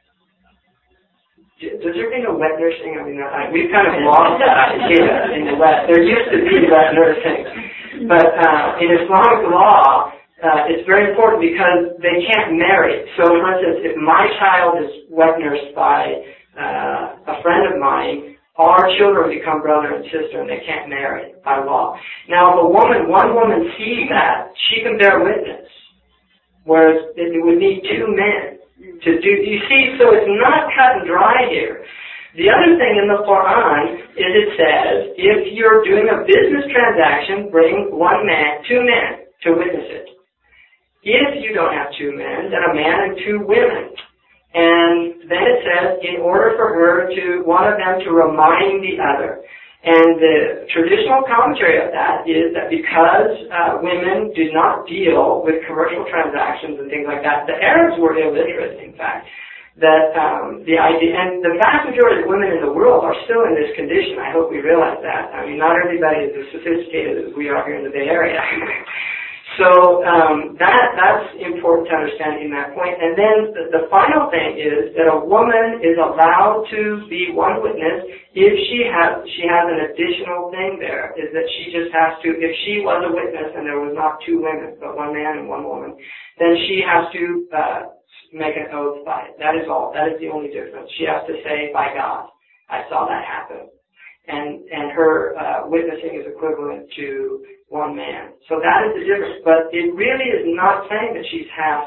Does there be no wet nursing? I mean, we've kind of lost that idea in the West. There used to be wet nursing. But in Islamic law, it's very important because they can't marry. So, for instance, if my child is wet nursed by a friend of mine, our children become brother and sister and they can't marry by law. Now, if one woman sees that, she can bear witness. Whereas it would need two men to do, you see, so it's not cut and dry here. The other thing in the Quran is it says, if you're doing a business transaction, bring two men to witness it. If you don't have two men, then a man and two women. And then it says, in order for one of them to remind the other. And the traditional commentary of that is that because women do not deal with commercial transactions and things like that, the Arabs were illiterate, in fact, that the idea, and the vast majority of women in the world are still in this condition. I hope we realize that. I mean, not everybody is as sophisticated as we are here in the Bay Area. So that's important to understand in that point. And then the final thing is that a woman is allowed to be one witness if she has an additional thing there, is that she just has to, if she was a witness and there was not two women, but one man and one woman, then she has to make an oath by it. That is all. That is the only difference. She has to say, by God, I saw that happen. And her witnessing is equivalent to one man. So that is the difference. But it really is not saying that she's half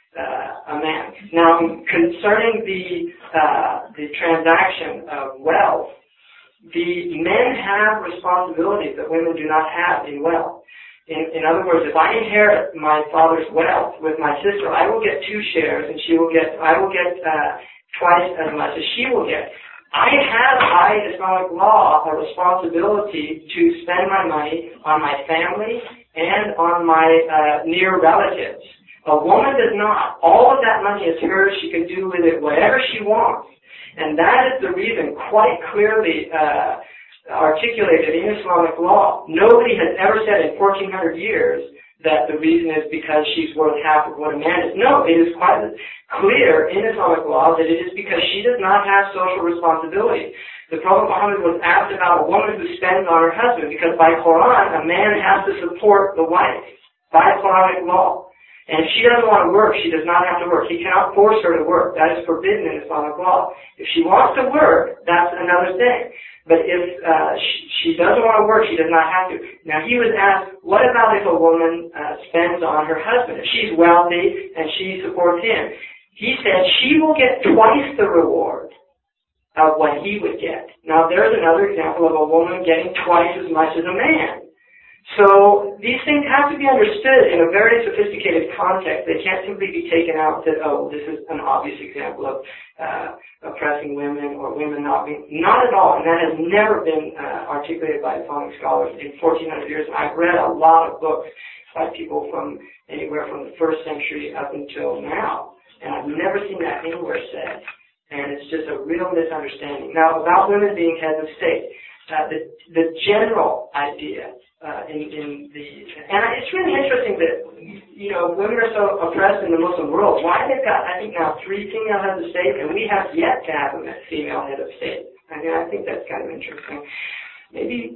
a man. Now, concerning the transaction of wealth, the men have responsibilities that women do not have in wealth. In other words, if I inherit my father's wealth with my sister, I will get 2 shares, and I will get twice as much as she will get. I have, by Islamic law, a responsibility to spend my money on my family and on my near relatives. A woman does not. All of that money is hers. She can do with it whatever she wants. And that is the reason, quite clearly articulated in Islamic law. Nobody has ever said in 1,400 years that the reason is because she's worth half of what a man is. No, it is quite clear in Islamic law that it is because she does not have social responsibility. The Prophet Muhammad was asked about a woman who spends on her husband, because by Quran, a man has to support the wife, by Quranic law. And if she doesn't want to work, she does not have to work. He cannot force her to work. That is forbidden in Islamic law. If she wants to work, that's another thing. But if she doesn't want to work, she does not have to. Now, he was asked, what about if a woman spends on her husband? If she's wealthy and she supports him? He said she will get twice the reward of what he would get. Now, there's another example of a woman getting twice as much as a man. So these things have to be understood in a very sophisticated context. They can't simply be taken out that, oh, this is an obvious example of oppressing women or women not being. Not at all, and that has never been articulated by Islamic scholars in 1,400 years. I've read a lot of books by people from anywhere from the 1st century up until now, and I've never seen that anywhere said. And it's just a real misunderstanding. Now, about women being heads of state, the general idea and it's really interesting that, women are so oppressed in the Muslim world. Why they've got, I think now, 3 female heads of state, and we have yet to have a female head of state. I mean, I think that's kind of interesting. Maybe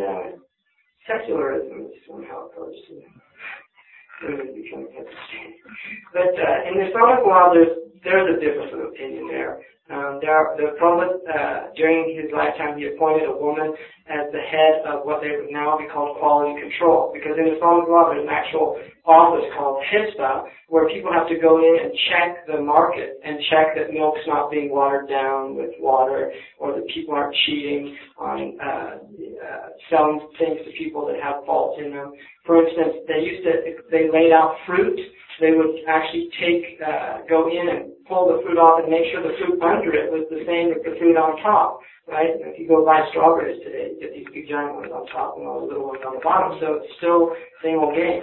secularism is somehow opposed to women becoming heads of state. But in Islamic law, there's a difference of opinion there. The Prophet, during his lifetime, he appointed a woman as the head of what they would now be called quality control. Because in Islamic law, there's an actual office called Hisba, where people have to go in and check the market and check that milk's not being watered down with water, or that people aren't cheating on selling things to people that have faults in them. For instance, they laid out fruit. They would actually go in and pull the fruit off and make sure the fruit under it was the same as the fruit on top, right? And if you go buy strawberries today, you get these big giant ones on top and all the little ones on the bottom, so it's still same old game.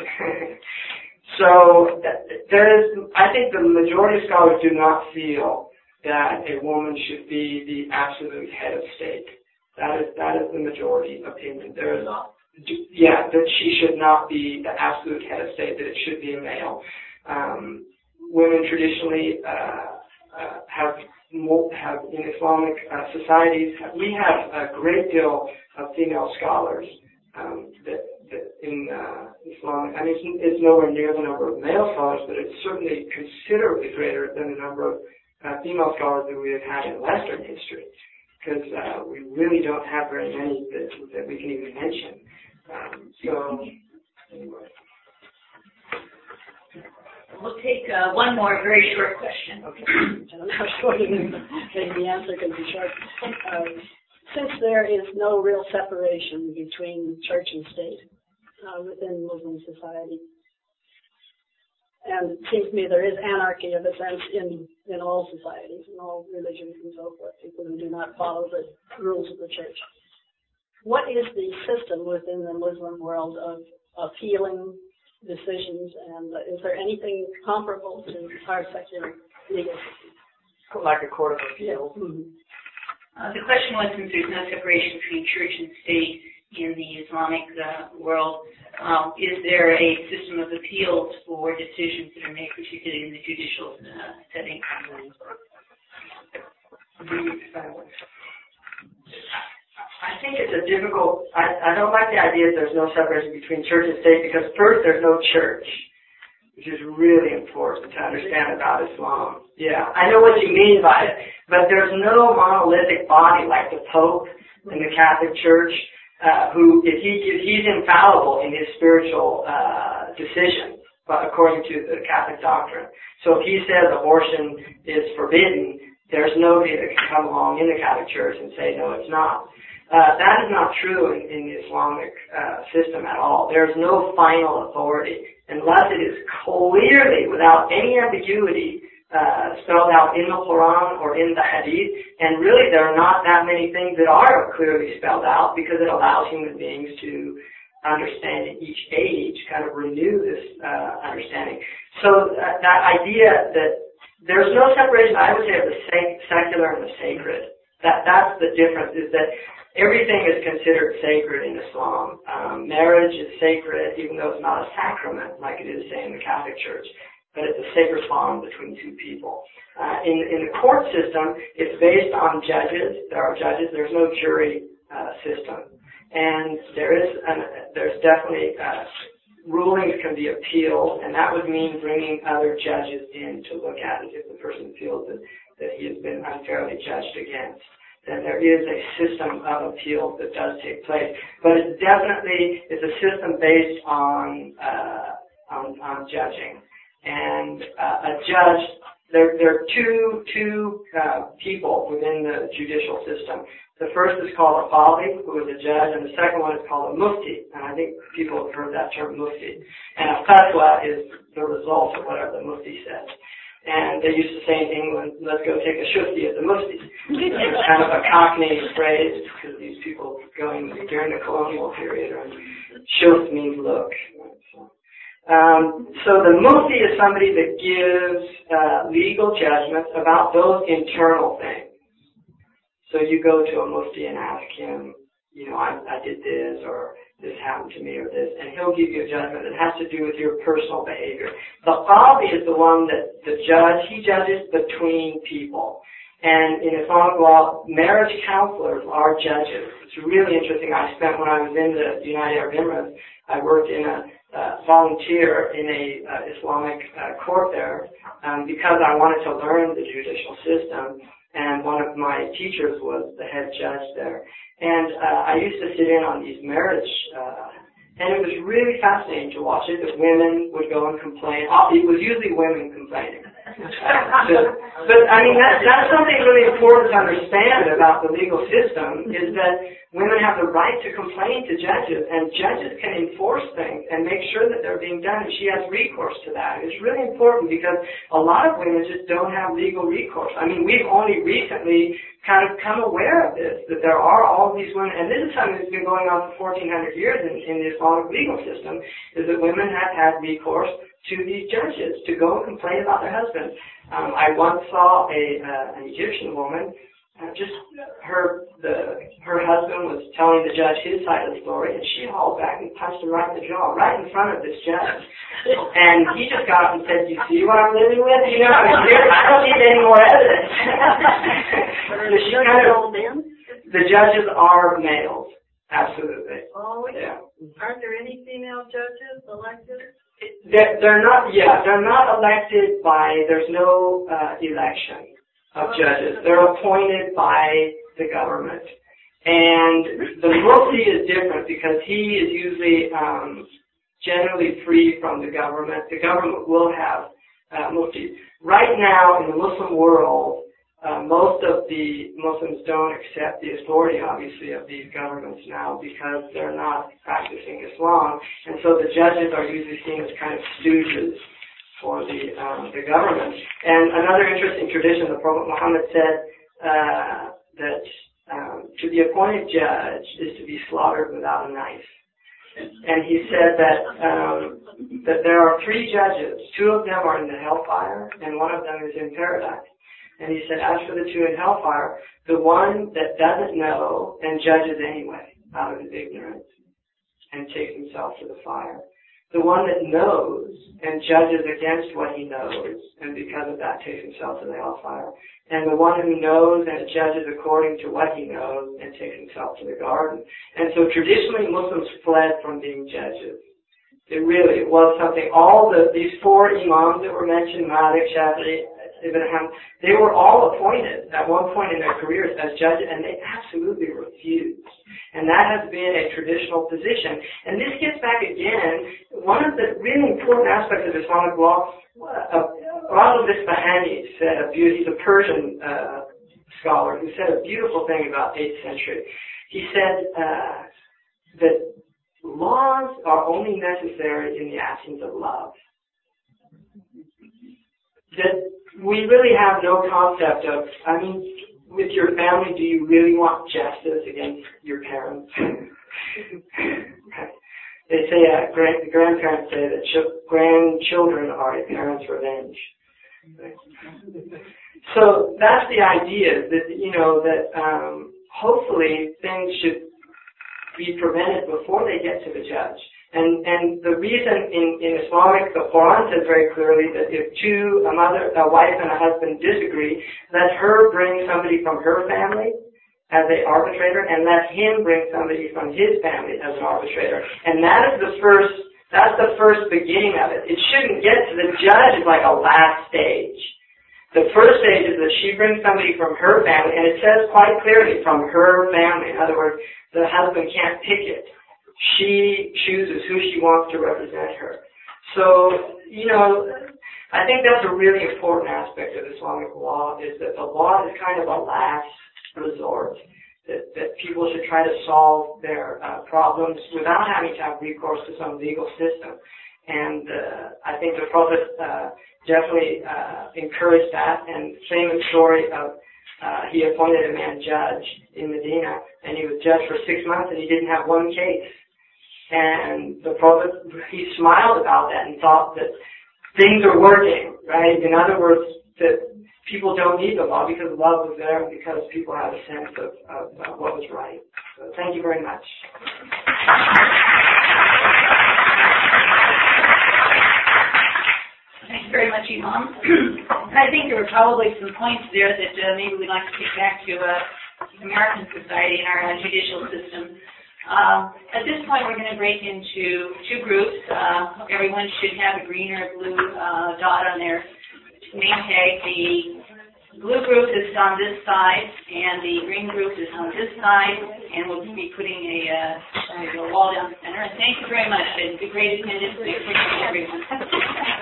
So I think the majority of scholars do not feel that a woman should be the absolute head of state. That is the majority opinion. There is not. Yeah, that she should not be the absolute head of state, that it should be a male. Women traditionally have in Islamic societies, we have a great deal of female scholars that in Islamic, I mean, it's nowhere near the number of male scholars, but it's certainly considerably greater than the number of female scholars that we have had in Western history, because we really don't have very many that we can even mention. Anyway. We'll take one more very short question. Okay. I don't know how short it is. Maybe the answer can be short. Since there is no real separation between church and state within Muslim society, and it seems to me there is anarchy of a sense in all societies, in all religions and so forth, people who do not follow the rules of the church. What is the system within the Muslim world of healing decisions, and is there anything comparable to our secular legal system? Like a court of appeal? Mm-hmm. The question was, since there's no separation between church and state, in the Islamic world, is there a system of appeals for decisions that are made, particularly in the judicial setting? I think it's a difficult, I don't like the idea that there's no separation between church and state, because first, there's no church, which is really important to understand about Islam. Yeah, I know what you mean by it, but there's no monolithic body like the Pope in the Catholic Church, who, if he's infallible in his spiritual decisions, according to the Catholic doctrine. So if he says abortion is forbidden, there's nobody that can come along in the Catholic Church and say, no, it's not. That is not true in the Islamic system at all. There's no final authority unless it is clearly, without any ambiguity, spelled out in the Quran or in the Hadith. And really, there are not that many things that are clearly spelled out, because it allows human beings to understand in each age, kind of renew this understanding. So that idea that there's no separation, I would say, of the secular and the sacred. That's the difference, is that everything is considered sacred in Islam. Marriage is sacred, even though it's not a sacrament like it is, say, in the Catholic Church. But it's a sacred bond between two people. In the court system, it's based on judges. There are judges. There's no jury system. And there's definitely rulings can be appealed, and that would mean bringing other judges in to look at it if the person feels that he has been unfairly judged against. Then there is a system of appeals that does take place. But it's a system based on judging. And a judge, there are two people within the judicial system. The first is called a qadi, who is a judge, and the second one is called a mufti. And I think people have heard that term, mufti. And a fatwa is the result of whatever the mufti says. And they used to say in England, let's go take a shufti at the mufti. It's kind of a Cockney phrase, because these people going during the colonial period, and shuf means look. So the mufti is somebody that gives legal judgments about those internal things. So you go to a mufti and ask him, I did this, or this happened to me, or this, and he'll give you a judgment that has to do with your personal behavior. The qadi is the one that he judges between people. And in Islamic law, marriage counselors are judges. It's really interesting. When I was in the United Arab Emirates, I worked in volunteer in a Islamic court there because I wanted to learn the judicial system. And one of my teachers was the head judge there. And I used to sit in on these marriage, and it was really fascinating to watch it, that women would go and complain. It was usually women complaining. But I mean, that's something really important to understand about the legal system, is that women have the right to complain to judges, and judges can enforce things and make sure that they're being done, and she has recourse to that. It's really important, because a lot of women just don't have legal recourse. I mean, we've only recently kind of come aware of this, that there are all these women, and this is something that's been going on for 1,400 years in the Islamic legal system, is that women have had recourse to these judges to go and complain about their husbands. I once saw an Egyptian woman, her husband was telling the judge his side of the story, and she hauled back and punched him right in the jaw, right in front of this judge. And he just got up and said, "You see what I'm living with? I don't need any more evidence." The judges are males, absolutely. Oh, yeah. Aren't there any female judges elected? They're not elected there's no election of judges. They're appointed by the government. And the mufti is different, because he is usually generally free from the government. The government will have muftis. Right now, in the Muslim world, most of the Muslims don't accept the authority, obviously, of these governments now, because they're not practicing Islam. And so the judges are usually seen as kind of stooges for the government. And another interesting tradition, the Prophet Muhammad said that to be appointed judge is to be slaughtered without a knife. And he said that there are 3 judges. 2 of them are in the hellfire, and 1 of them is in paradise. And he said, as for the 2 in hellfire, the one that doesn't know and judges anyway. out of his ignorance and takes himself to the fire. The one that knows and judges against what he knows, and because of that takes himself to the hellfire. And the one who knows and judges according to what he knows and takes himself to the garden. And so traditionally Muslims fled from being judges. It really was something. These four imams that were mentioned, Malik, Shafi'i, Ibn Hanbal, they were all appointed at one point in their careers as judges, and they absolutely refused. And that has been a traditional position. And this gets back again, one of the really important aspects of Islamic law, Rajab Isfahani said, he's a Persian scholar, who said a beautiful thing about 8th century. He said that laws are only necessary in the absence of love. That we really have no concept of, with your family, do you really want justice against your parents? They say, grandparents say that grandchildren are a parent's revenge. So that's the idea, that hopefully things should be prevented before they get to the judge. And the reason in Islamic, the Quran says very clearly that if a wife and a husband disagree, let her bring somebody from her family as an arbitrator, and let him bring somebody from his family as an arbitrator. And that's the first beginning of it. It shouldn't get to the judge as like a last stage. The first stage is that she brings somebody from her family, and it says quite clearly from her family. In other words, the husband can't pick it. She chooses who she wants to represent her. So, I think that's a really important aspect of Islamic law, is that the law is kind of a last resort, that people should try to solve their problems without having to have recourse to some legal system. And I think the Prophet definitely encouraged that. And famous story of he appointed a man judge in Medina, and he was judged for 6 months, and he didn't have one case. And the Prophet, he smiled about that and thought that things are working, right? In other words, that people don't need the law because love was there and because people had a sense of what was right. So thank you very much. Thanks very much, Imam. I think there were probably some points there that maybe we'd like to take back to American society and our judicial system. At this point, we're going to break into two groups. Everyone should have a green or a blue dot on their name tag. The blue group is on this side, and the green group is on this side, and we'll be putting a wall down the center. And thank you very much. It's a great attendance. We appreciate everyone.